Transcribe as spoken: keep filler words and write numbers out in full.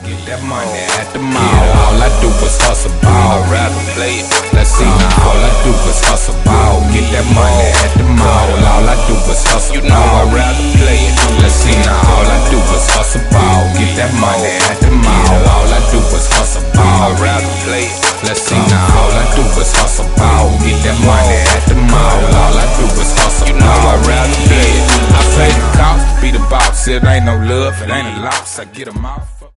get that money at the mall. All I do is hustle ball, I'd rather play it. Let's see now, all I do is hustle ball, get that money at the mall. All I do is hustle, you know I'd rather play it. Let's see now, all I do is hustle ball, get that money at the mall. All I do is hustle ball, I'd rather play it. Let's see now, all I do is hustle ball, get that money at the mall. All I do is hustle, you know I'd rather play it. I pay the cost to be the boss. It ain't no love, it ain't a loss. I get them off.